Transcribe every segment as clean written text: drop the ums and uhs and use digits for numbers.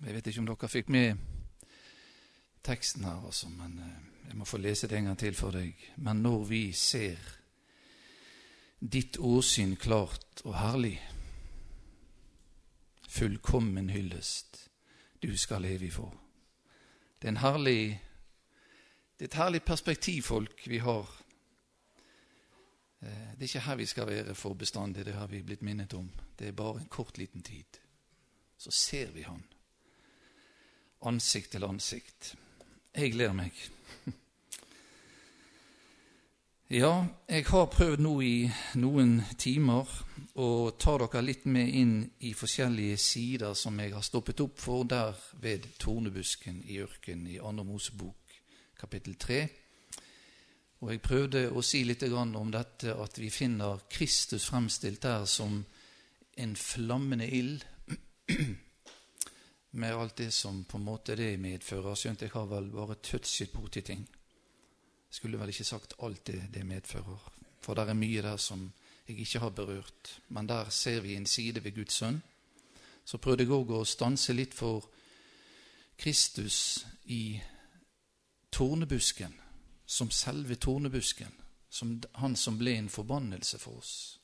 Jeg vet ikke om dere fikk med teksten her, altså, men jeg må få lese det en gang til for deg. Men når vi ser ditt åsyn klart og herlig, fullkommen hyllest, du skal leve i for. Det er et herlig perspektiv, folk, vi har. Det er ikke her vi skal være for bestandig, det har vi blitt minnet om. Det er bare en kort liten tid. Så ser vi han. Ansikt til ansikt. Jeg gleder meg. Ja, jeg har prøvd nå i noen timer å ta dere litt med inn i forskjellige sider som jeg har stoppet opp for der ved tornebusken i ørken i 2. Mosebok, kapittel 3. Og jeg prøvde å si litt om dette, at vi finner Kristus fremstilt der som en flammende ild, med alt det som på en måte det medfører. Skjønt jeg har vel bare touchet borti ting. Skulle vel ikke sagt alt det medfører, for der er mye der som jeg ikke har berørt. Men der ser vi en side ved Guds sønn. Så prøvde jeg også å stanse litt for Kristus i tornebusken, som selve tornebusken, som han som ble en forbannelse for oss.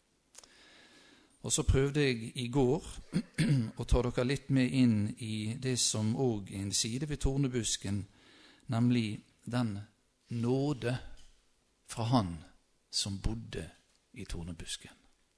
Og så prøvde jeg i går å ta dere litt med inn i det som også er en side ved tornebusken, nemlig den nåde fra han som bodde i tornebusken.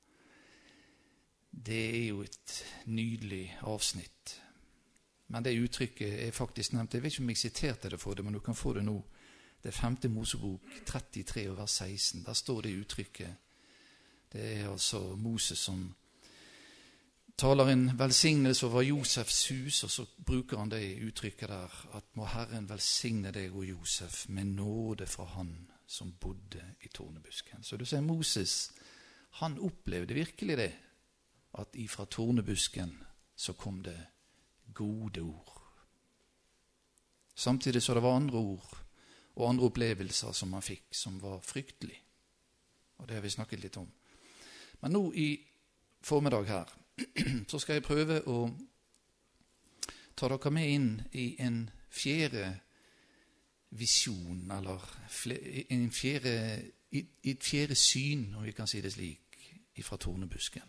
Det er jo et nydelig avsnitt. Men det uttrykket er faktisk nevnt. Jeg vet ikke om jeg siterte det for det, men du kan få det nå. Det er 5. Mosebok 33 vers 16. Der står det uttrykket. Det er altså Moses som taler en velsignelse over Josefs hus, og så bruker han det uttrykket der, at må Herren velsigne deg og Josef med nåde fra han som bodde i tornebusken. Så du ser Moses, han opplevde virkelig det, at ifra tornebusken så kom det gode ord. Samtidig så det var andre ord og andre opplevelser som han fikk, som var fryktelig. Og det har vi snakket litt om. Men nå i formiddag her, så skal jeg prøve å ta dere med inn i en fjerde visjon, eller et fjerde syn, om vi kan si det slik, fra tornebusken.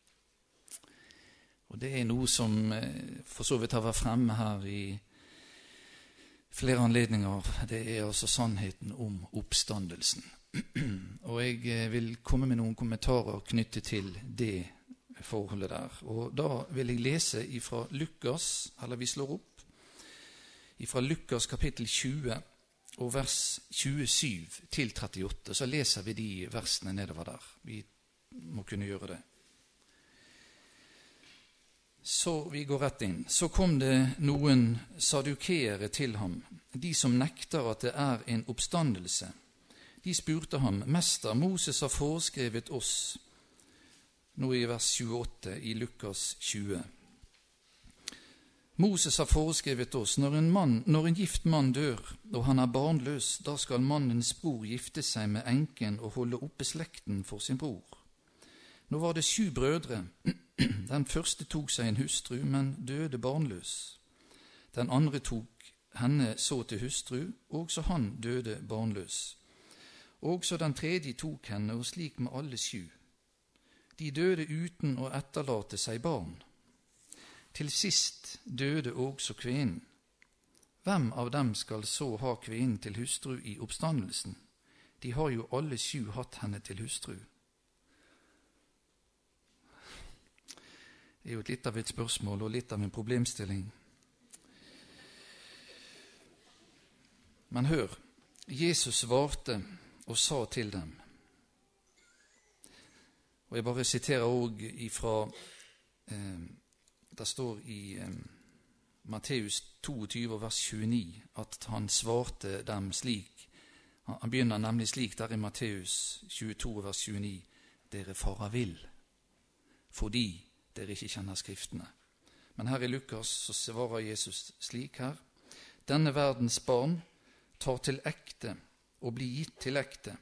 Og det er noe som for så vidt har vært fremme her i flere anledninger. Det er altså sannheten om oppstandelsen. Og jeg vil komme med noen kommentarer knyttet til det forholdet der. Og da vil jeg lese ifra Lukas, eller vi slår opp, ifra Lukas kapittel 20 og vers 27 til 38. Så leser vi de versene nedover der. Vi må kunne gjøre det. Så vi går rett inn. Så kom det noen sadukere til ham, de som nekter at det er en oppstandelse. De spurte ham, Mester, Moses har foreskrevet oss, nå i vers 28 i Lukas 20. Moses har foreskrevet oss, når en gift mann dør, og han er barnløs, da skal mannens bror gifte seg med enken og holde oppe slekten for sin bror. Nå var det 7 brødre. Den første tok seg en hustru, men døde barnløs. Den andre tok henne så til hustru, og så han døde barnløs. Og så den tredje tok henne, og slik med alle 7. De døde uten å etterlate seg barn. Til sist døde også kvinnen. Hvem av dem skal så ha kvinnen til hustru i oppstandelsen? De har jo alle 7 hatt henne til hustru. Det er jo litt av et spørsmål og litt av en problemstilling. Men hør, Jesus svarte og sa til dem, og jeg bare siterer også ifra, det står i Matteus 22, vers 29, at han svarte dem slik. Han begynner nemlig slik der i Matteus 22, vers 29. Dere farer vill, fordi dere ikke kjenner skriftene. Men her i Lukas så svarer Jesus slik her. Denne verdens barn tar til ekte og blir gitt til ekte.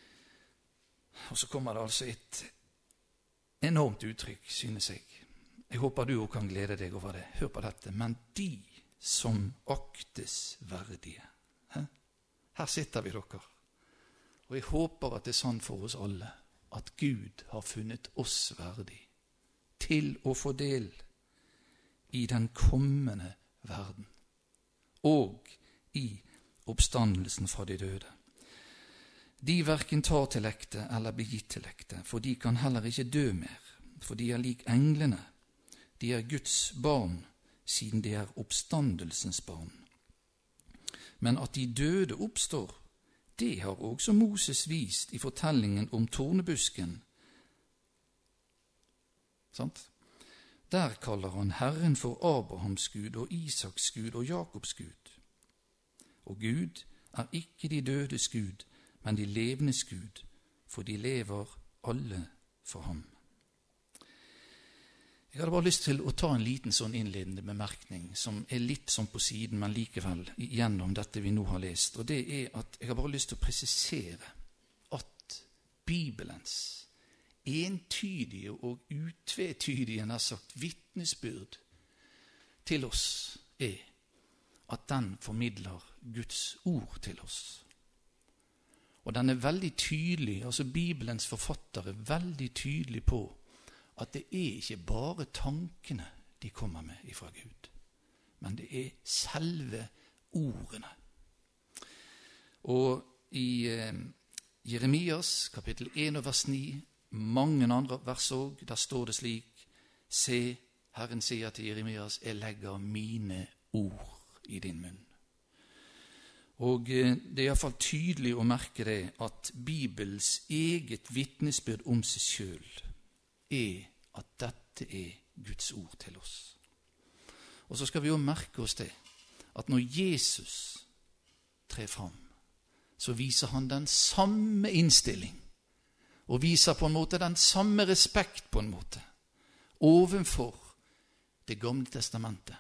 Og så kommer det altså et enormt uttrykk, synes jeg. Jeg håper du også kan glede deg over det. Hør på dette. Men de som aktes verdige. Her sitter vi, dere. Og jeg håper at det er sånn for oss alle, at Gud har funnet oss verdig til å få del i den kommende verden, og i oppstandelsen fra de døde. De hverken tar til ekte eller blir gitt til ekte, for de kan heller ikke dø mer, for de er lik englene. De er Guds barn, siden de er oppstandelsens barn. Men at de døde oppstår, det har også Moses vist i fortellingen om tornebusken. Sant? Der kaller han Herren for Abrahams Gud og Isaks Gud og Jakobs Gud. Og Gud er ikke de dødes Gud, men de levendes Gud, for de lever alle for ham. Jeg hadde bare lyst til å ta en liten sånn innledende bemerkning, som er litt sånn på siden, men likevel gjennom dette vi nå har lest. Og det er at jeg har bare lyst til å presisere at Bibelens entydige og utvetydige, nær sagt, vitnesbyrd til oss er at den formidler Guds ord til oss. Og den er veldig tydelig, altså Bibelens forfatter er veldig tydelig på at det er ikke bare tankene de kommer med ifra Gud, men det er selve ordene. Og i Jeremias kapittel 1 og vers 9, mange andre vers også, der står det slik: Se, Herren sier til Jeremias, jeg legger mine ord i din munn. Og det er i hvert fall tydelig å merke det at Bibels eget vitnesbyrd om seg selv er at dette er Guds ord til oss. Og så skal vi jo merke oss det, at når Jesus trer fram, så viser han den samme innstilling, og viser på en måte den samme respekt på en måte, ovenfor det gamle testamentet.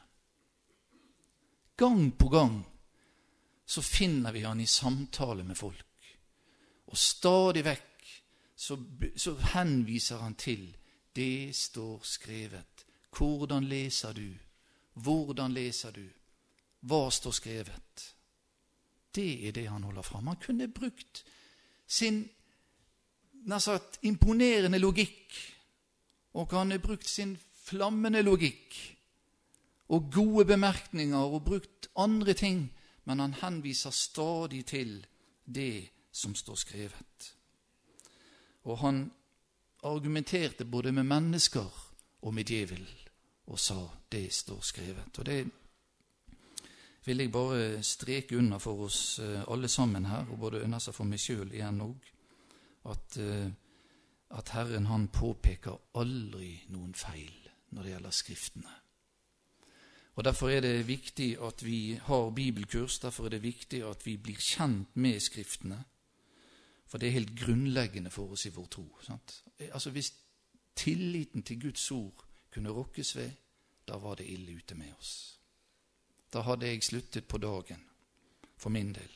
Gang på gang så finner vi han i samtale med folk, og stadig vekk så henviser han til det står skrevet. Hvordan leser du? Hvordan leser du? Hva står skrevet? Det er det han holder fram. Han kunne brukt sin nær sagt imponerende logikk, og han har brukt sin flammende logikk og gode bemerkninger og brukt andre ting, men han henviser stadig til det som står skrevet. Og han argumenterte både med mennesker og med djevel, og sa det står skrevet. Og det vil jeg bare streke under for oss alle sammen her, og både under seg for meg selv igjen også, at Herren han påpeker aldri noen feil når det gjelder skriftene. Og derfor er det viktig at vi har bibelkurs, derfor er det viktig at vi blir kjent med skriftene, for det er helt grunnleggende for oss i vår tro. Sant? Altså hvis tilliten til Guds ord kunne rokkes ved, da var det ille ute med oss. Da hadde jeg sluttet på dagen, for min del.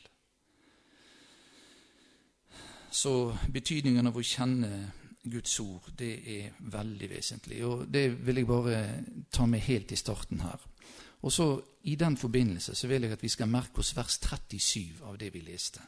Så betydningen av å kjenne Guds ord, det er veldig vesentlig. Og det vil jeg bare ta med helt i starten her. Og så i den forbindelse så vil jeg at vi skal merke oss vers 37 av det vi leste.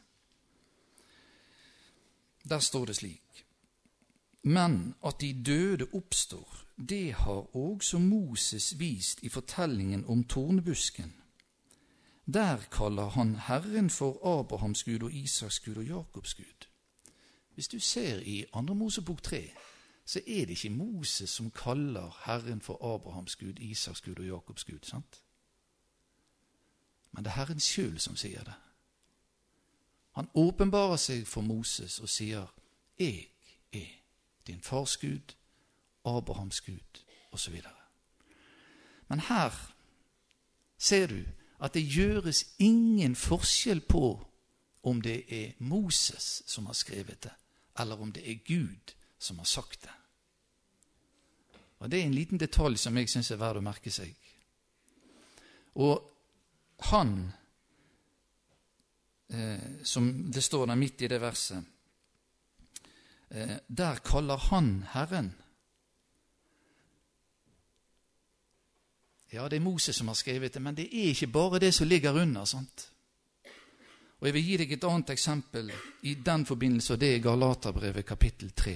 Der står det slik: Men at de døde oppstår, det har også Moses vist i fortellingen om tornebusken. Der kaller han Herren for Abrahams Gud og Isaks Gud og Jakobs Gud. Hvis du ser i 2. Mosebok 3, så er det ikke Moses som kaller Herren for Abrahams Gud, Isaks Gud og Jakobs Gud, sant? Men det er Herren selv som sier det. Han åpenbarer seg for Moses og sier: Jeg er din fars Gud, Abrahams Gud, og så videre. Men her ser du at det gjøres ingen forskjell på om det er Moses som har skrevet det, eller om det er Gud som har sagt det. Og det er en liten detalj som jeg synes er verd å merke seg. Og han, som det står der midt i det verset, der kaller han Herren. Ja, det er Moses som har skrevet det, men det er ikke bare det som ligger under, sant? Og jeg vil gi deg et annet eksempel i den forbindelse, og det er Galaterbrevet kapittel 3.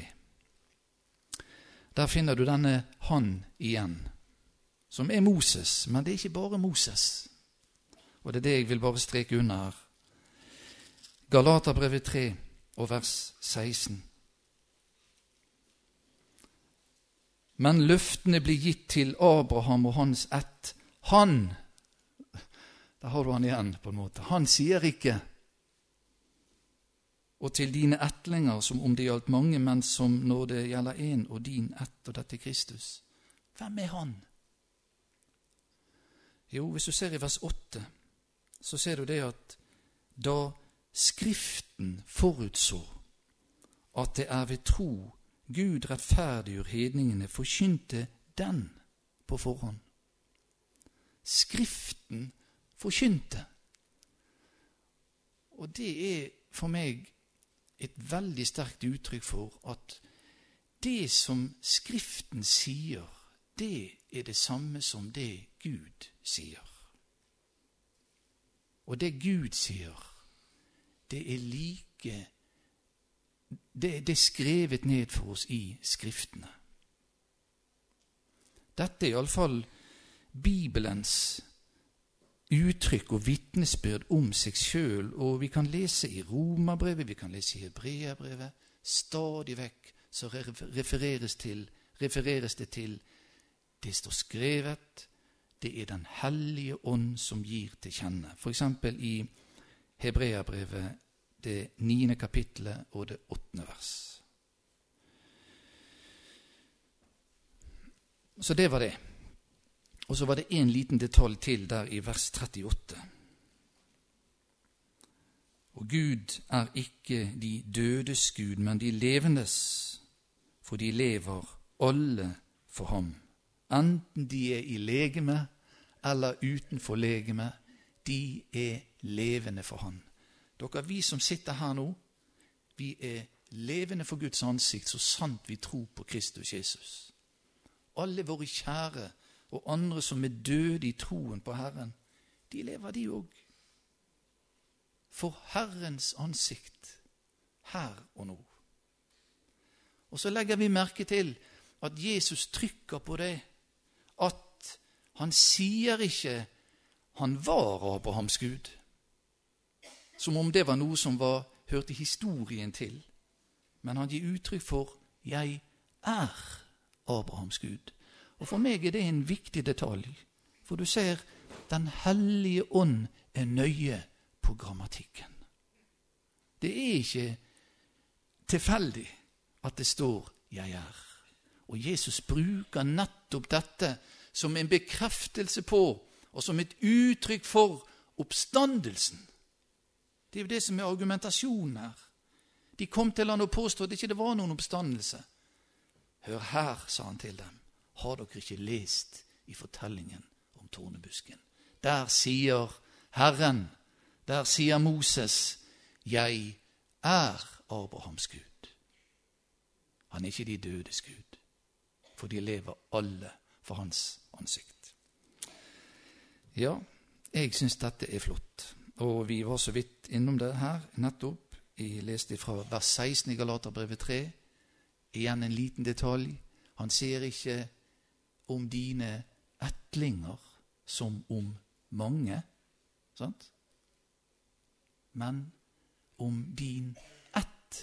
Der finner du denne han igjen, som er Moses, men det er ikke bare Moses. Og det er det jeg vil bare streke under her. Galaterbrevet 3 og vers 16. Men løftene blir gitt til Abraham og hans ett. Han, der har du han igjen på en måte, han sier ikke, og til dine ettlinger som om det gjaldt mange, men som når det gjelder en og din ett, og dette er Kristus. Hvem er han? Jo, hvis du ser i vers 8, så ser du det at da Skriften forutså at det er ved tro Gud rettferdiggjør hedningene, forkynte den på forhånd. Skriften forkynte. Og det er for meg et veldig sterkt uttrykk for at det som Skriften sier, det er det samme som det Gud sier. Og det Gud sier, det er like, det er skrevet ned for oss i Skriftene. Dette er i alle fall Bibelens uttrykk og vitnesbyrd om seg selv, og vi kan lese i Romerbrevet, vi kan lese i Hebreerbrevet, stadig vekk så refereres det til, det står skrevet, det er den hellige ånd som gir til kjenne. For eksempel i Hebreerbrevet, det 9. kapittelet og det 8. vers. Så det var det. Og så var det en liten detalj til der i vers 38. Og Gud er ikke de dødes Gud, men de levendes, for de lever alle for ham. Enten de er i legeme eller utenfor legeme, de er levende for han. Dere, vi som sitter her nå, vi er levende for Guds ansikt, så sant vi tror på Kristus Jesus. Alle våre kjære og andre som er døde i troen på Herren, de lever de også. For Herrens ansikt, her og nå. Og så legger vi merke til at Jesus trykker på det, at han sier ikke han var Abrahams Gud, som om det var noe som hørte historien til. Men han gir uttrykk for, jeg er Abrahams Gud. Og for meg er det en viktig detalj, for du ser, den hellige ånd er nøye på grammatikken. Det er ikke tilfeldig at det står, jeg er. Og Jesus bruker nettopp dette som en bekreftelse på, og som et uttrykk for oppstandelsen. Det er jo det som er argumentasjonen her. De kom til han og påstod at det ikke var noen oppstandelse. Hør her, sa han til dem, har dere ikke lest i fortellingen om tornebusken? Der sier Herren, der sier Moses, jeg er Abrahams Gud. Han er ikke de dødes Gud, for de lever alle for hans ansikt. Ja, jeg synes dette er flott. Og vi var så vidt innom det her nettopp. Jeg leste fra vers 16 i Galaterbrevet 3. Igjen en liten detalj. Han sier ikke om dine ettlinger som om mange, sant? Men om din ett.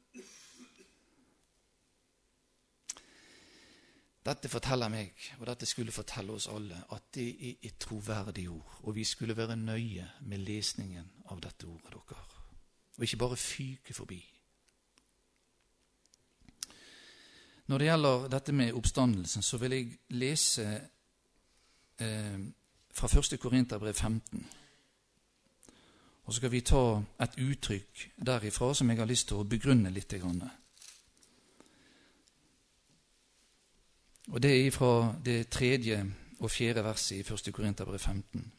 Dette forteller meg, og dette skulle fortelle oss alle, at det er et troverdig ord, og vi skulle være nøye med lesningen av dette ordet dere, og ikke bare fyke forbi. Når det gjelder dette med oppstandelsen, så vil jeg lese fra 1. Korinterbrev 15. Og så skal vi ta et uttrykk derifra som jeg har lyst til å begrunne litt grann. Og det er fra det 3. og 4. verset i 1. Korinterbrev 15.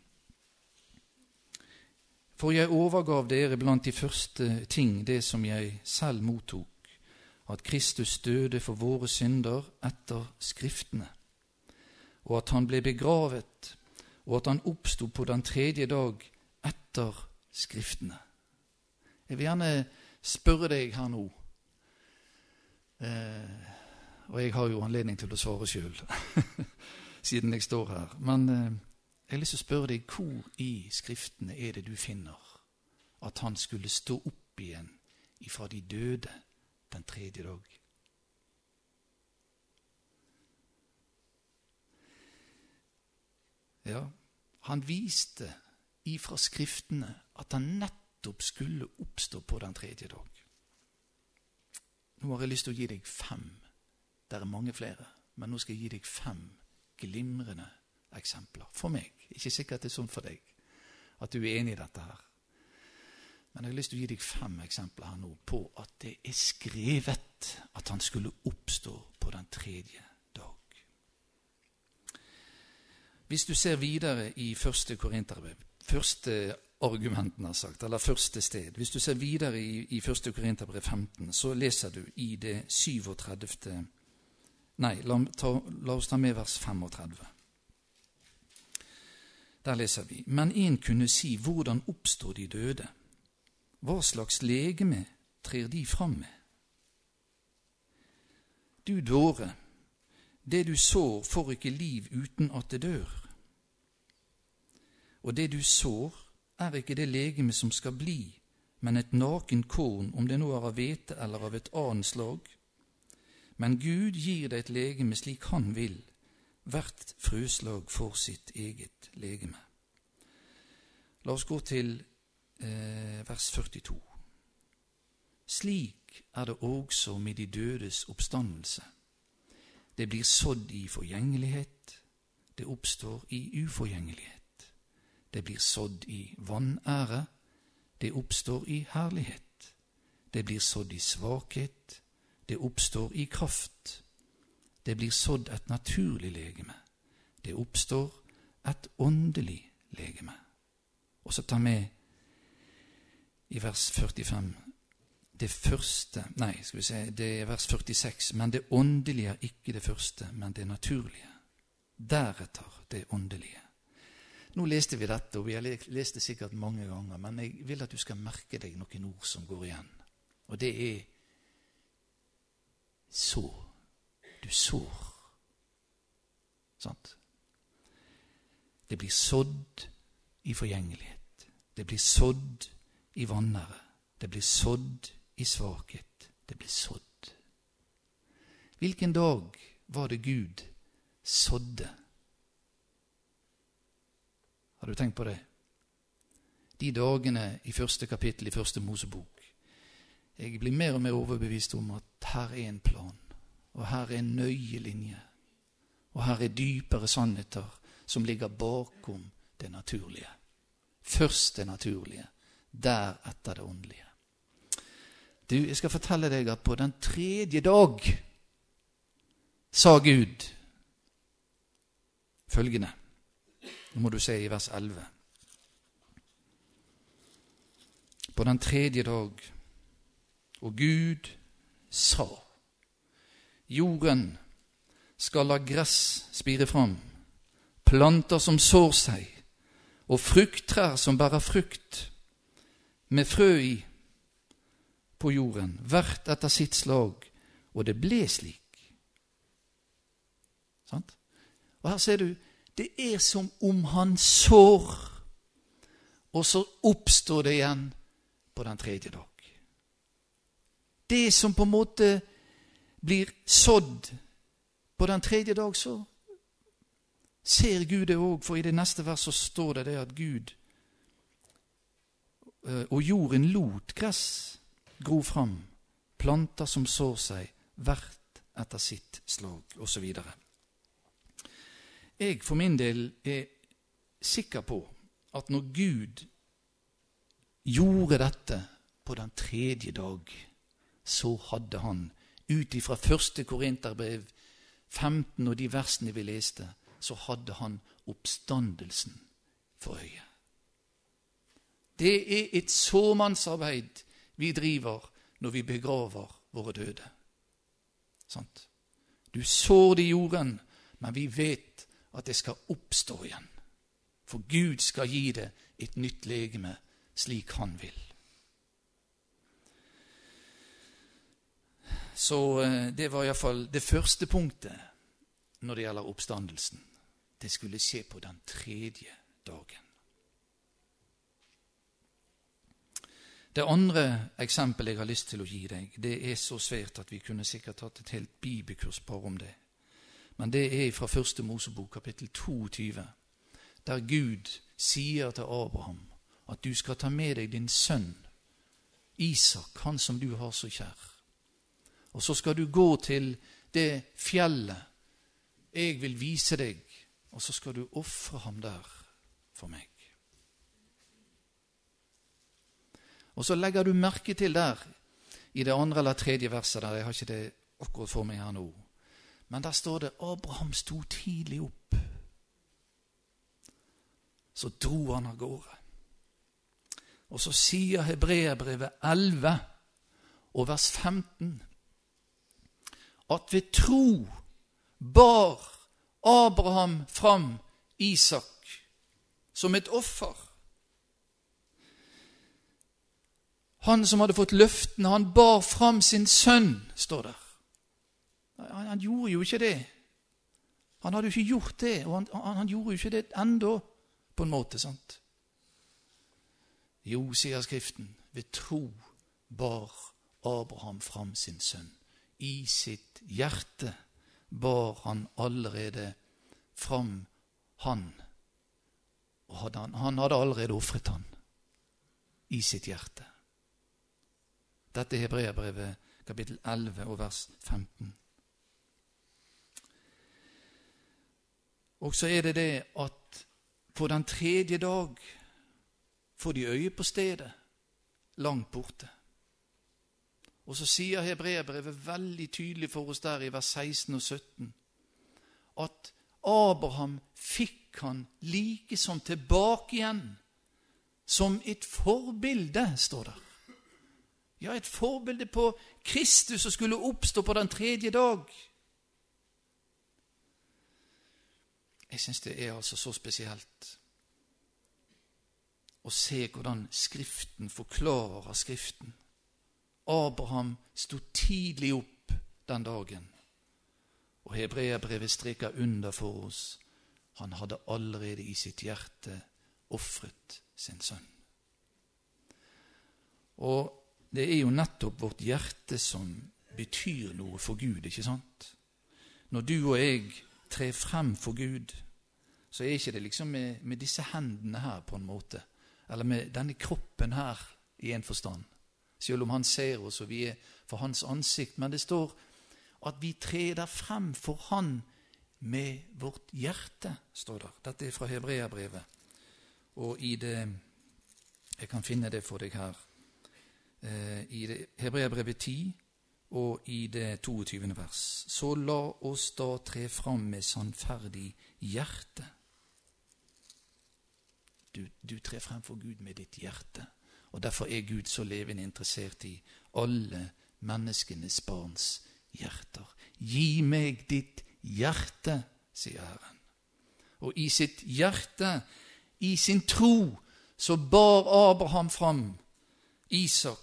For jeg overgav dere blant de første ting det som jeg selv mottok, at Kristus døde for våre synder etter Skriftene, og at han ble begravet, og at han oppstod på den tredje dag etter Skriftene. Jeg vil gjerne spørre deg her nå, og jeg har jo anledning til å svare selv, siden jeg står her, men jeg har lyst til å spørre deg, hvor i Skriftene er det du finner at han skulle stå opp igjen ifra de døde den tredje dag? Ja, han viste ifra Skriftene at han nettopp skulle oppstå på den tredje dag. Nå har jeg lyst til å gi deg 5. Det er mange flere, men nå skal jeg gi deg 5 glimrende eksempler. For meg, ikke sikkert det er sånn for deg, at du er enig i dette her. Men jeg har lyst til å gi deg 5 eksempler her nå på at det er skrevet at han skulle oppstå på den tredje dag. Hvis du ser videre i 1. Korinterbrev, første argumenten har sagt, eller første sted, hvis du ser videre i 1. Korinterbrev 15, så leser du i det 37. Nei, la oss ta med vers 35. Der leser vi, men en kunne si, hvordan oppstår de døde? Hva slags legeme trer de fram med? Du dåre, det du sår får ikke liv uten at det dør. Og det du sår er ikke det legeme som skal bli, men et naken korn, om det nå er av hvete eller av et annet slag. Men Gud gir det et legeme slik han vil. Hvert frøslag får sitt eget legeme. La oss gå til vers 42. Slik er det også med de dødes oppstandelse. Det blir sådd i forgjengelighet, det oppstår i uforgjengelighet. Det blir sådd i vanære, det oppstår i herlighet. Det blir sådd i svakhet, det oppstår i kraft. Det blir sådd et naturlig legeme. Det oppstår et åndelig legeme. Og så ta med i vers 45 det første, det er vers 46, men det åndelige er ikke det første, men det naturlige. Deretter det åndelige. Nå leste vi dette, og vi har lest det sikkert mange ganger, men jeg vil at du skal merke deg noen ord som går igjen. Og det er så. Du sår. Sant? Det blir sådd i forgjengelighet. Det blir sådd i vanære. Det blir sådd i svakhet. Det blir sådd. Hvilken dag var det Gud sådde? Har du tenkt på det? De dagene i første kapittel i første Mosebok. Jeg blir mer og mer overbevist om at her er en plan, og her er en nøye linje, og her er dypere sannheter som ligger bakom det naturlige. Først det naturlige, deretter det åndelige. Du, jeg skal fortelle deg at på den tredje dag sa Gud følgende. Nå må du se i vers 11. På den tredje dag, og Gud sa, jorden skal la gress spire fram, planter som sår seg, og frukttrær som bærer frukt, med frø i på jorden, hvert etter sitt slag, og det ble slik. Sant? Og her ser du, det er som om han sår, og så oppstår det igjen på den tredje dag. Det som på en måte blir sådd på den tredje dag, så ser Gud det også, for i det neste vers så står det at Gud og jorden lot gress gro fram, planter som sår seg, hvert etter sitt slag, og så videre. Jeg for min del er sikker på at når Gud gjorde dette på den tredje dag, så hadde han, ut ifra 1. Korinterbrev 15 og de versene vi leste, så hadde han oppstandelsen for øye. Det er et såmannsarbeid vi driver når vi begraver våre døde. Sant? Du sår det i jorden, men vi vet at det skal oppstå igjen. For Gud skal gi det et nytt legeme slik han vil. Så det var i hvert fall det første punktet når det gjelder oppstandelsen. Det skulle skje på den 3. dagen. Det andre eksempelet jeg har lyst til å gi deg, det er så svært at vi kunne sikkert tatt et helt bibelkurs bare om det. Men det er fra 1. Mosebok kapittel 22, der Gud sier til Abraham at du skal ta med deg din sønn, Isak, han som du har så kjær. Og så skal du gå til det fjellet jeg vil vise deg, og så skal du offre ham der for meg. Og så legger du merke til der, i det 2. eller 3. verset der, jeg har ikke det akkurat for meg her nå, men der står det, Abraham sto tidlig opp. Så dro han av gårde. Og så sier Hebreerbrevet 11 og vers 15, at ved tro bar Abraham fram Isak som et offer. Han som hadde fått løftene, han bar fram sin sønn, står der. Han gjorde jo ikke det. Han hadde jo ikke gjort det, og han gjorde jo ikke det enda på en måte, sant? Jo, sier Skriften, ved tro bar Abraham fram sin sønn. I sitt hjerte bar han allerede fram han, og han hadde allerede offret han i sitt hjerte. Dette er Hebreerbrevet kapittel 11 og vers 15. Og så er det det at på den 3. dag får de øye på stedet, langt borte. Og så sier Hebreerbrevet veldig tydelig for oss der i vers 16 og 17, at Abraham fikk han like som tilbake igjen, som et forbilde, står der. Ja, et forbilde på Kristus som skulle oppstå på den 3. dag. Jeg synes det er altså så spesielt å se hvordan Skriften forklarer Skriften. Abraham stod tidlig opp den dagen, og Hebreerbrevet streker under for oss. Han hadde allerede i sitt hjerte offret sin sønn. Og det er jo nettopp vårt hjerte som betyr noe for Gud, ikke sant? Når du og jeg trer frem for Gud, så er ikke det liksom med disse hendene her på en måte, eller med denne kroppen her i en forstand, selv om han ser oss og vi er for hans ansikt, men det står at vi treder frem for han med vårt hjerte, står der. Dette er fra Hebreerbrevet, og i det, jeg kan finne det for deg her, i det Hebreerbrevet 10 og i det 22. vers. Så la oss da tre fram med sannferdig hjerte. Du trer frem for Gud med ditt hjerte, og derfor er Gud så levende interessert i alle menneskenes barns hjerter. Gi meg ditt hjerte, sier Herren. Og i sitt hjerte, i sin tro, så bar Abraham fram Isak.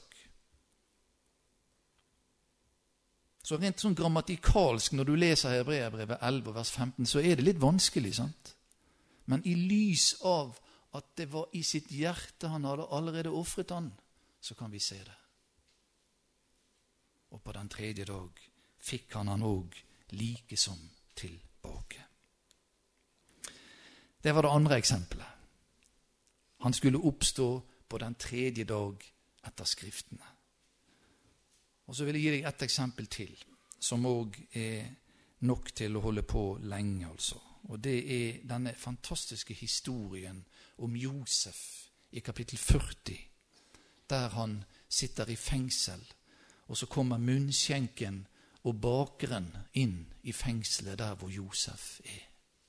Så rent sånn grammatikalsk, når du leser Hebreerbrevet 11, vers 15, så er det litt vanskelig, sant? Men i lys av at det var i sitt hjerte han hadde allerede offret han, så kan vi se det. Og på den 3. dag fikk han også like som tilbake. Det var det andre eksempelet. Han skulle oppstå på den 3. dag etter Skriftene. Og så vil jeg gi deg et eksempel til, som også er nok til å holde på lenge, altså. Og det er denne fantastiske historien om Josef i kapittel 40, der han sitter i fengsel, og så kommer munnskjenken og bakeren inn i fengselet der hvor Josef er.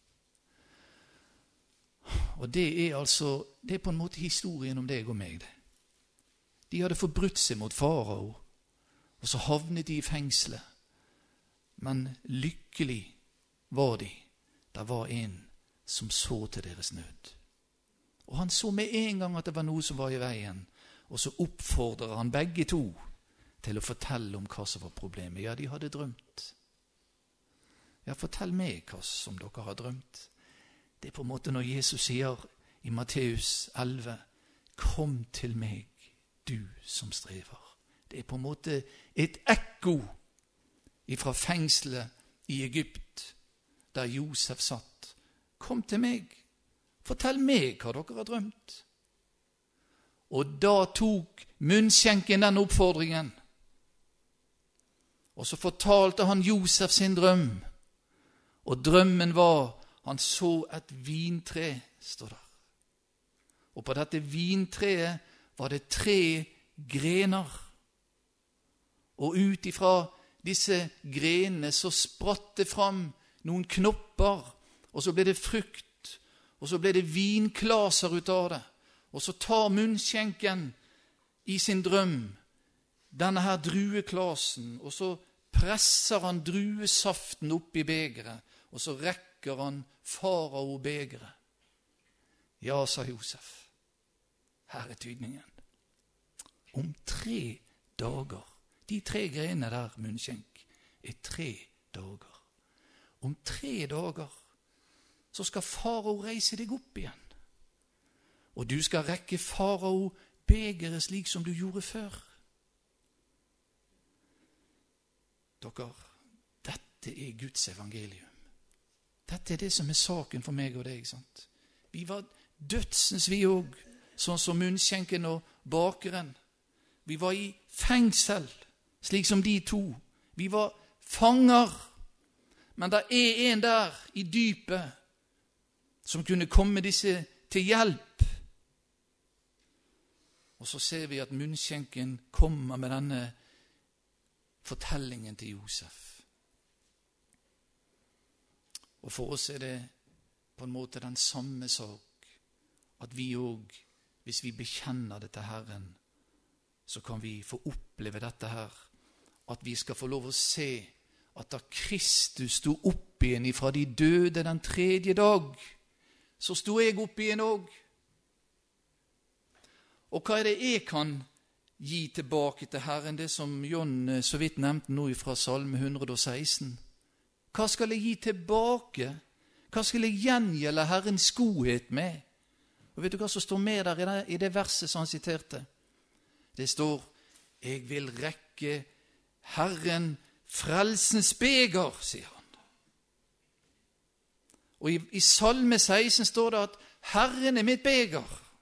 Og det er på en måte historien om deg og meg, det. De hadde forbrutt seg mot farao, og så havnet de i fengselet. Men lykkelig var de. Det var en som så til deres nød. Og han så med en gang at det var noe som var i veien, og så oppfordrer han begge to til å fortelle om hva som var problemet. Ja, de hadde drømt. Ja, fortell meg hva som dere har drømt. Det er på en måte når Jesus sier i Matteus 11, kom til meg, du som strever. Det er på en måte et ekko fra fengselet i Egypt, der Josef satt. Kom til meg, fortell meg hva dere har drømt. Og da tok munnskjenken den oppfordringen, og så fortalte han Josef sin drøm. Og drømmen var, han så et vintre, står der. Og på dette vintreet var det 3 grener. Og ut ifra disse grenene så spratt det fram noen knopper, og så ble det frukt, og så ble det vinklaser ut av det. Og så tar munnskjenken i sin drøm denne her drueklasen, og så presser han druesaften opp i begeret, og så rekker han farao begeret. Ja, sa Josef, her er tydningen. Om 3 dager, de 3 grenene der, munnskjenk, er 3 dager. Om 3 dager så skal farao reise deg opp igjen. Og du skal rekke farao begeret slik som du gjorde før. Dere, dette er Guds evangelium. Dette er det som er saken for meg og deg, sant? Vi var dødsens vi òg, sånn som munnskjenken og bakeren. Vi var i fengsel, slik som de 2. Vi var fanger. Men det er en der i dypet som kunne komme disse til hjelp. Og så ser vi at munnskjenken kommer med denne fortellingen til Josef. Og for oss er det på en måte den samme sak, at vi òg, hvis vi bekjenner det til Herren, så kan vi få oppleve dette her, at vi skal få lov å se at da Kristus sto opp igjen ifra de døde den 3. dag, så sto jeg opp igjen òg. Og hva er det jeg kan gi tilbake til Herren, det som John så vidt nevnte nå fra Salme 116? Hva skal jeg gi tilbake? Hva skal jeg gjengjelde Herrens godhet med? Og vet du hva som står med der i det verset som han siterte? Det står, jeg vil rekke Herren frelsens beger, sier han. Og i Salme 16 står det at Herren er mitt beger.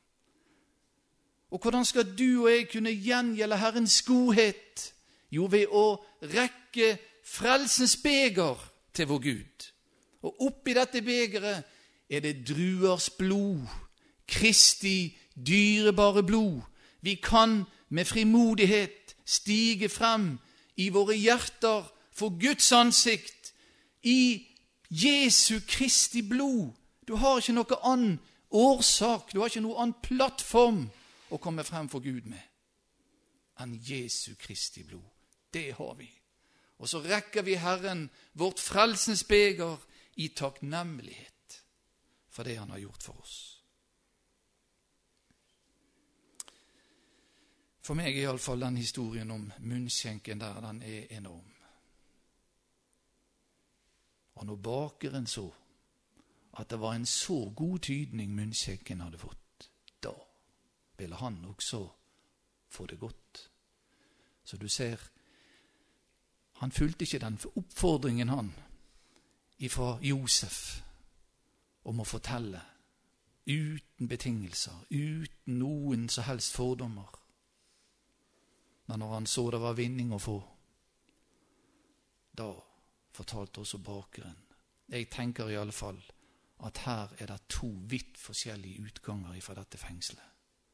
Og hvordan skal du og jeg kunne gjengjelde Herrens godhet? Jo, ved å rekke frelsens beger til vår Gud. Og oppi dette begeret er det druers blod, Kristi dyrebare blod. Vi kan med frimodighet stige frem i våre hjerter for Guds ansikt, i Jesu Kristi blod. Du har ikke noe annen årsak, du har ikke noe annen plattform å komme frem for Gud med enn Jesu Kristi blod. Det har vi. Og så rekker vi Herren vårt frelsens beger i takknemlighet for det han har gjort for oss. For meg er i alle fall den historien om munnskjenken der, den er enorm. Og når bakeren så at det var en så god tydning munnskjenken hadde fått, da ville han også få det godt. Så du ser, han fulgte ikke den oppfordringen han ifra Josef om å fortelle uten betingelser, uten noen så helst fordommer. Men når han så det var vinning å få, da fortalte også bakeren. Jeg tenker i alle fall at her er det 2 vidt forskjellige utganger fra dette fengselet.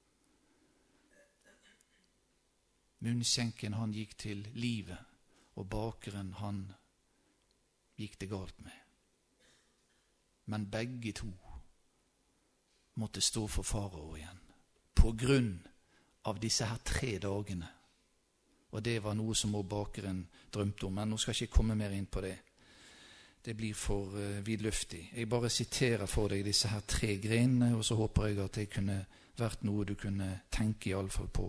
Munnskjenken han gikk til livet, og bakeren han gikk det galt med. Men begge 2 måtte stå for farao igjen, på grunn av disse her 3 dagene. Og det var noe som også bakeren drømte om, men nå skal jeg ikke komme mer inn på det. det blir for vidløftig. Jeg bare siterer for deg disse her 3 grenene, og så håper jeg at det kunne vært noe du kunne tenke i alle fall på.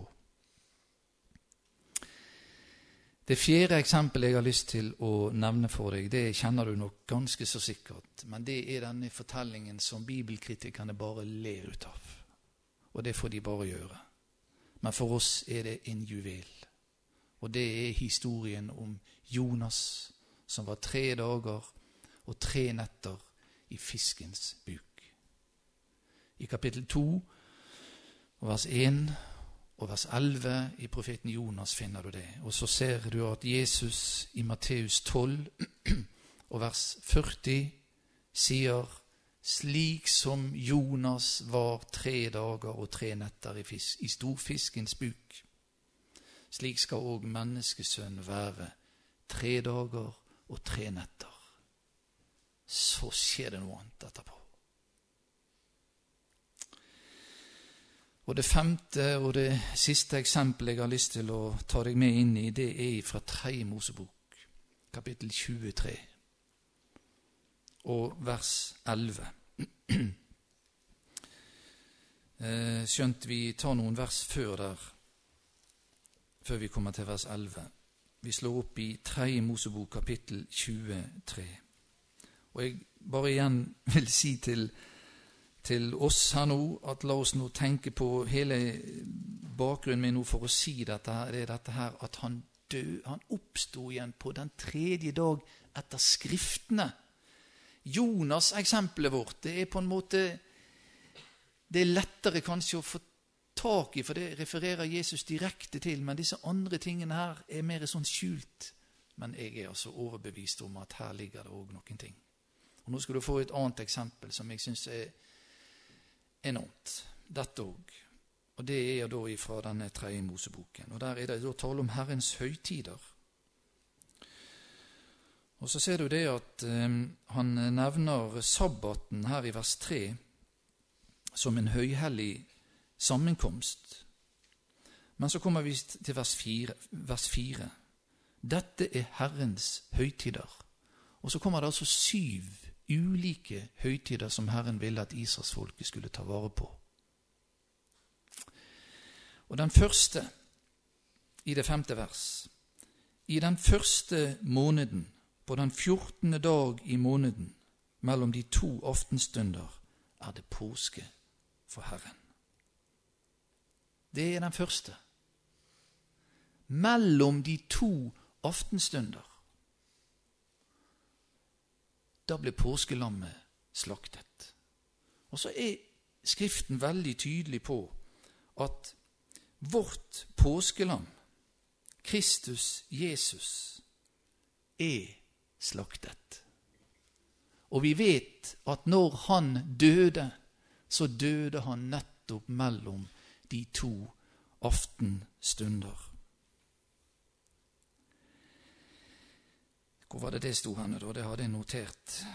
Det 4. eksempelet jeg har lyst til å nevne for deg, det kjenner du nok ganske så sikkert, men det er denne fortellingen som bibelkritikerne bare ler ut av. Og det får de bare gjøre. Men for oss er det en juvel. Og det er historien om Jonas, som var 3 dager og 3 netter i fiskens buk. I kapittel 2, vers 1 og vers 11 i profeten Jonas finner du det. Og så ser du at Jesus i Matteus 12 og vers 40 sier: slik som Jonas var 3 dager og 3 netter i storfiskens buk, slik skal også menneskesønnen være 3 dager og 3 netter. Så skjer det noe annet etterpå. Og det 5. og det siste eksempelet jeg har lyst til å ta deg med inn i, det er fra 3. Mosebok, kapittel 23, og vers 11. Skjønt vi tar noen vers før vi kommer til vers 11. Vi slår opp i 3. Mosebok, kapittel 23. Og jeg bare igjen vil si til oss her nå, at la oss nå tenke på hele bakgrunnen min nå for å si dette her, det er dette her at han oppstod igjen på den 3. dag etter skriftene. Jonas eksempelet vårt, det er på en måte, det er lettere kanskje å få tak i, for det refererer Jesus direkte til, men disse andre tingene her er mer sånn skjult. Men jeg er altså overbevist om at her ligger det også noen ting. Og nå skal du få et annet eksempel som jeg synes er enormt. Dette også. Og det er da fra denne 3. Moseboken. Og der er det da tale om Herrens høytider. Og så ser du det at han nevner sabbaten her i vers 3 som en høyhellig sammenkomst. Men så kommer vi til vers 4. Dette er Herrens høytider. Og så kommer det altså 7 ulike høytider som Herren ville at Israelsfolket skulle ta vare på. Og den første, i det 5. vers, i den første måneden, på den 14. dag i måneden, mellom de 2 aftenstunder, er det påske for Herren. Det er den første. Mellom de 2 aftenstunder, da ble påskelammet slaktet. Og så er Skriften veldig tydelig på at vårt påskelam, Kristus Jesus, er slaktet. Og vi vet at når han døde, så døde han nettopp mellom de 2 aftenstunder. Hvor var det stod henne da? Det hadde jeg notert.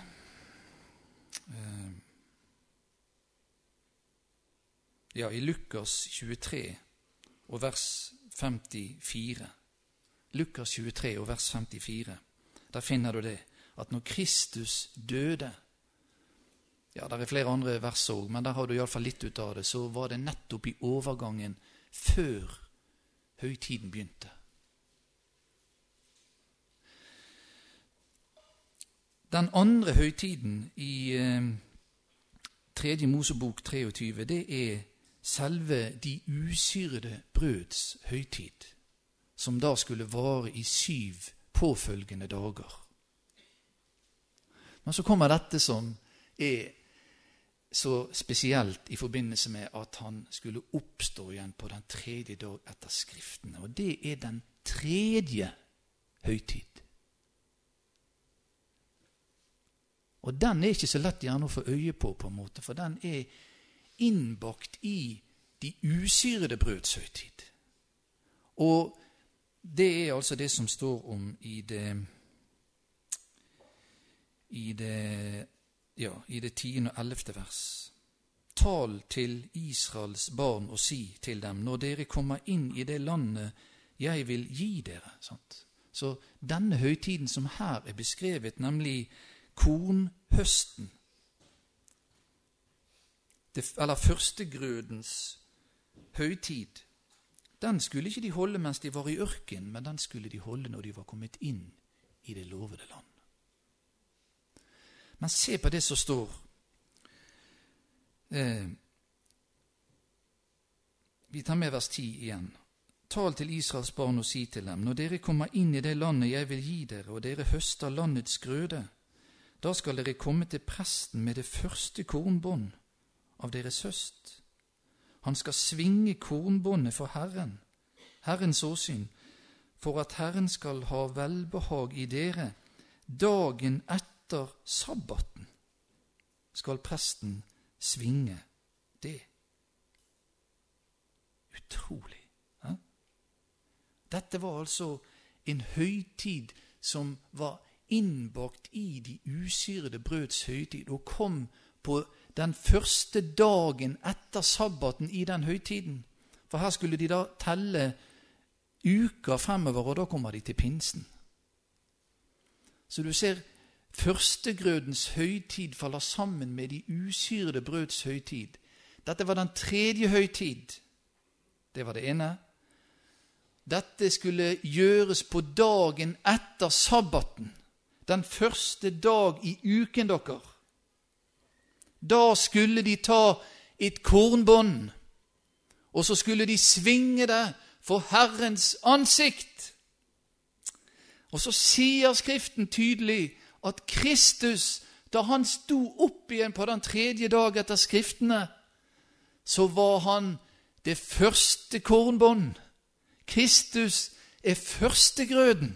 Ja, i Lukas 23 og vers 54. Lukas 23 og vers 54. Der finner du det, at når Kristus døde, ja, der er flere andre vers også, men der har du i alle fall litt ut av det, så var det nettopp i overgangen før høytiden begynte. Den andre høytiden i 3. Mosebok 23, det er selve de usyrede brøds høytid, som da skulle vare i 7 påfølgende dager. Men så kommer dette som er så spesielt i forbindelse med at han skulle oppstå igjen på den 3. dag etter skriftene, og det er den 3. høytid. Og den er ikke så lett gjerne å få øye på en måte, for den er innbakt i de usyrede brøds høytid. Og det er altså det som står om i det 10. og 11. vers. Tal til Israels barn og si til dem, når dere kommer inn i det landet jeg vil gi dere. Sant? Så denne høytiden som her er beskrevet, nemlig kornhøsten, eller førstegrødens høytid, den skulle ikke de holde mens de var i ørken, men den skulle de holde når de var kommet inn i det lovede land. Men se på det som står. Vi tar med vers 10 igjen. Tal til Israels barn og si til dem, når dere kommer inn i det landet jeg vil gi dere, og dere høster landets grøde, da skal dere komme til presten med det første kornbånd av deres høst. Han skal svinge kornbåndet for Herren, Herrens åsyn, for at Herren skal ha velbehag i dere. Dagen etter sabbaten skal presten svinge det. Utrolig. Ja? Dette var altså en høytid som var innbakt i de usyrede brøds høytid, og kom på den første dagen etter sabbaten i den høytiden. For her skulle de da telle uker fremover, og da kommer de til pinsen. Så du ser, førstegrødens høytid faller sammen med de usyrede brøds høytid. Dette var den tredje høytid. Det var det ene. Dette skulle gjøres på dagen etter sabbaten. Den første dag i uken dere. Da skulle de ta et kornbånd, og så skulle de svinge det for Herrens ansikt. Og så sier Skriften tydelig at Kristus, da han sto opp igjen på den tredje dag etter Skriftene, så var han det første kornbånd. Kristus er førstegrøden.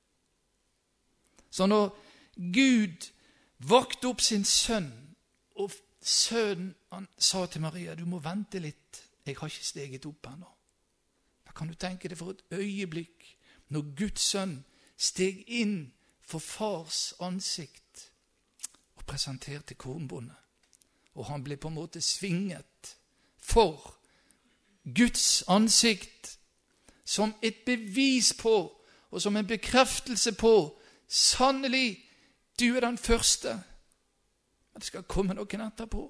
Så når Gud vakte opp sin sønn, og sønnen han sa til Maria, du må vente litt, jeg har ikke steget opp ennå. Da kan du tenke deg for et øyeblikk, når Guds sønn steg inn for fars ansikt og presenterte kornbåndet, og han ble på en måte svinget for Guds ansikt, som et bevis på, og som en bekreftelse på, sannelig, du er den første, men det skal komme noen etterpå.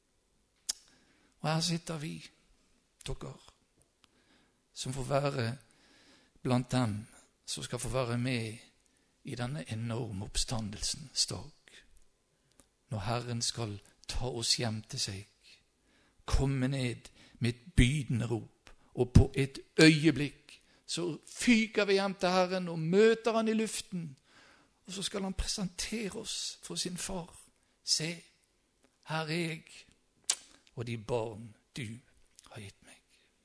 Og her sitter vi, dere, som får være blant dem, som skal få være med i denne enorme oppstandelsens dag. Når Herren skal ta oss hjem til seg, komme ned med et bydende rop, og på et øyeblikk så fyker vi hjem til Herren og møter han i luften, og så skal han presentere oss for sin far. Se, her er jeg, og de barn du har gitt meg.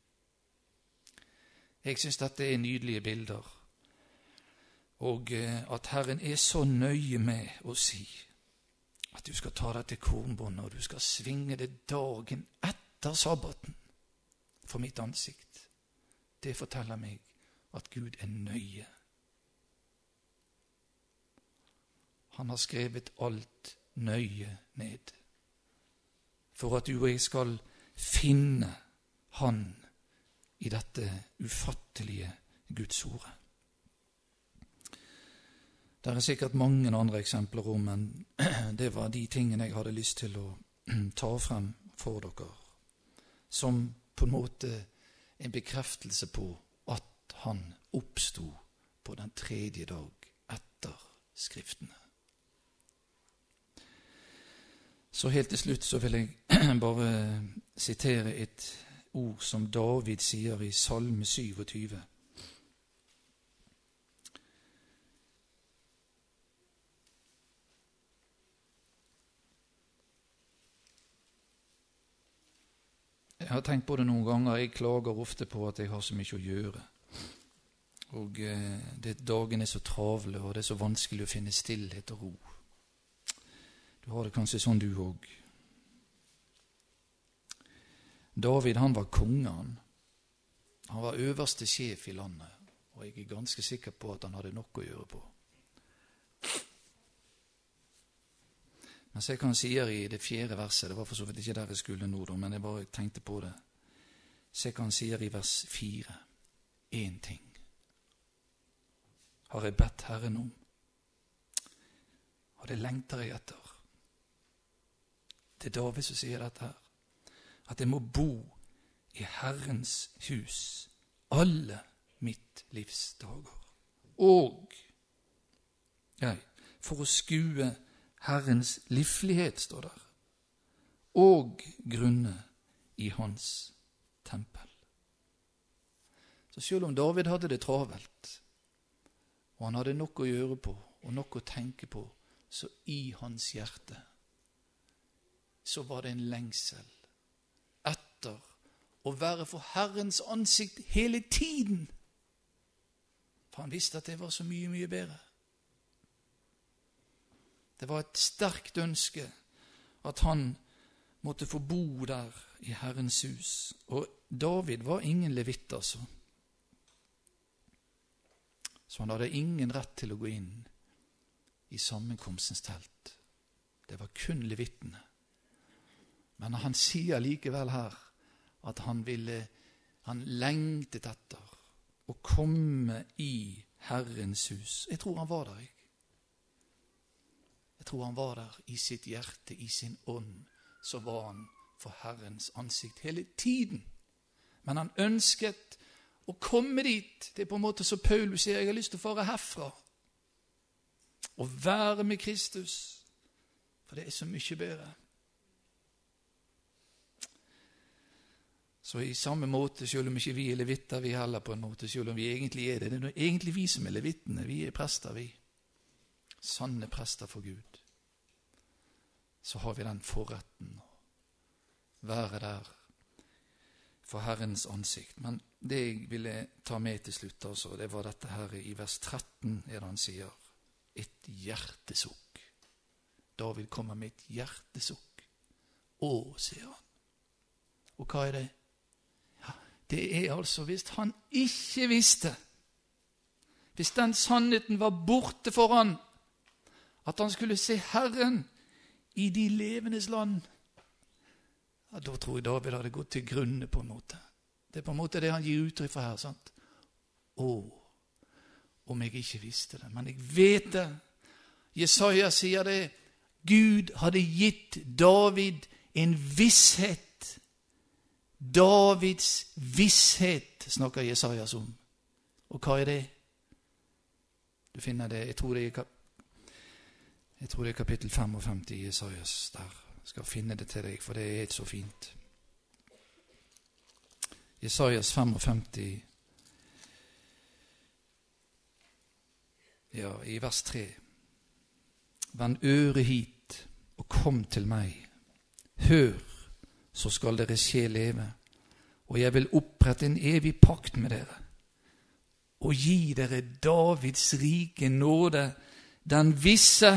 Jeg synes dette er nydelige bilder, og at Herren er så nøye med å si at du skal ta deg til kornbåndet, og du skal svinge det dagen etter sabbaten for mitt ansikt. Det forteller meg at Gud er nøye. Han har skrevet alt nøye ned, for at du og jeg skal finne han i dette ufattelige Guds ord. Det er sikkert mange andre eksempler om, men det var de tingene jeg hadde lyst til å ta frem for dere, som på en måte en bekreftelse på at han oppstod på den tredje dag etter Skriftene. Så helt til slutt så vil jeg bare sitere et ord som David sier i Salme 27. Jeg har tenkt på det noen ganger. Jeg klager ofte på at jeg har så mye å gjøre. Og dagene er så travle, og det er så vanskelig å finne stillhet og ro. Du har det kanskje sånn du òg. David, han var kongen. Han var øverste sjef i landet, og jeg er ganske sikker på at han hadde nok å gjøre på. Men så kan han sier i det 4. verset, det var for så vidt ikke der jeg skulle nå, men jeg bare tenkte på det. Så kan han sier i vers 4, en ting har jeg bedt Herren om. Og det lengter jeg etter. Det er David som sier dette her. At jeg må bo i Herrens hus alle mitt livs dager. Og for å skue Herrens livlighet, står der. Og grunne i hans tempel. Så selv om David hadde det travelt, og han hadde nok å gjøre på, og nok å tenke på, så i hans hjerte, så var det en lengsel etter å være for Herrens ansikt hele tiden. For han visste at det var så mye, mye bedre. Det var et sterkt ønske at han måtte få bo der i Herrens hus. Og David var ingen levitt, altså. Så han hadde ingen rett til å gå inn i sammenkomstens telt. Det var kun levittene. Men han sier likevel her at han lengtet etter å komme i Herrens hus. Jeg tror han var der, ikke? Jeg tror han var der i sitt hjerte, i sin ånd. Så var han for Herrens ansikt hele tiden. Men han ønsket å komme dit. Det er på en måte som Paulus sier, jeg har lyst til å fare herfra. Å være med Kristus. For det er så mye bedre. Så i samme måte, selv om ikke vi er levitter, vi heller på en måte, selv om vi egentlig er det. Det er egentlig vi som er levittene. Vi er prester, vi. Sanne prester for Gud. Så har vi den forretten å være der for Herrens ansikt. Men det jeg ville ta med til slutt, altså, det var dette her i vers 13, er det han sier. Et hjertesukk. David kommer med et hjertesukk. Å, sier han. Og hva er det? Ja, det er altså hvis han ikke visste, hvis den sannheten var borte for han, at han skulle se Herren i de levendes land, ja, da tror jeg David hadde gått til grunne på en måte. Det er på en måte det han gir uttrykk for her, sant? Å, om jeg ikke visste det, men jeg vet det. Jesaja sier det. Gud hadde gitt David en visshet. Davids visshet snakker Jesajas om. Og hva er det? Du finner det, jeg tror det er kapittel 55 i Jesajas der. Jeg skal finne det til deg, for det er helt så fint. Jesajas 55, ja, i vers 3. Vend øret hit og kom til meg. Hør, så skal dere se leve, og jeg vil opprette en evig pakt med dere, og gi dere Davids rike nåde, den visse.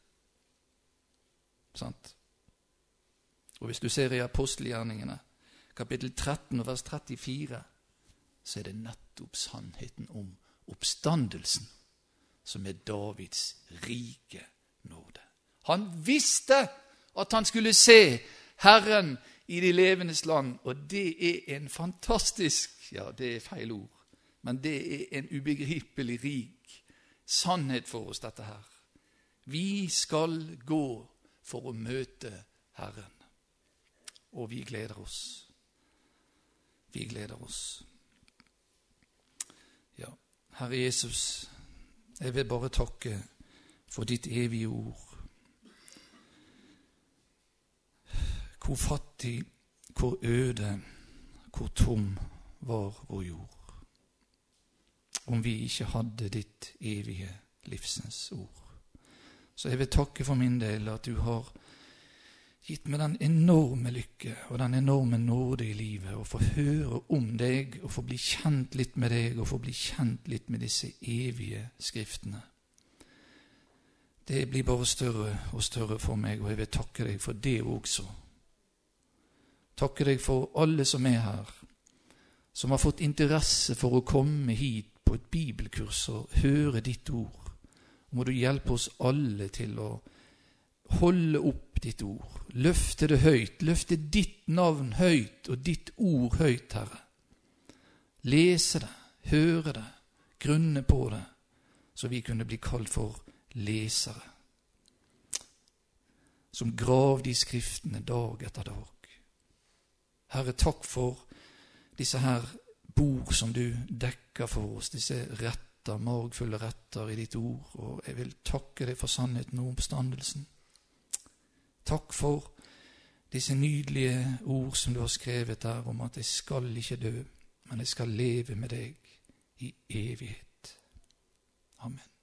Sant? Og hvis du ser i apostelgjerningene, kapittel 13 og vers 34, så er det nettopp sannheten om oppstandelsen som er Davids rike nåde. Han visste at han skulle se Herren i de levendes land, og det er en fantastisk, ja, det er feil ord, men det er en ubegripelig rik sannhet for oss, dette her. Vi skal gå for å møte Herren. Og vi gleder oss. Vi gleder oss. Ja, Herre Jesus, jeg vil bare takke for ditt evige ord. Hvor fattig, hvor øde, hvor tom var vår jord. Om vi ikke hadde ditt evige livsens ord. Så jeg vil takke for min del at du har gitt meg den enorme lykke og den enorme nåde i livet, å få høre om deg, og få bli kjent litt med deg, og få bli kjent litt med disse evige skriftene. Det blir bare større og større for meg, og jeg vil takke deg for det også. Takke deg for alle som er her, som har fått interesse for å komme hit på et bibelkurs og høre ditt ord. Må du hjelpe oss alle til å holde opp ditt ord, løfte det høyt, løfte ditt navn høyt og ditt ord høyt, Herre. Lese det, høre det, grunne på det, så vi kunne bli kalt for lesere. som gravde i skriftene dag etter dag. Herre, takk for disse her bord som du dekker for oss, disse retter, magfulle retter i ditt ord, og jeg vil takke deg for sannheten og oppstandelsen. Takk for disse nydelige ord som du har skrevet der om at jeg skal ikke dø, men jeg skal leve med deg i evighet. Amen.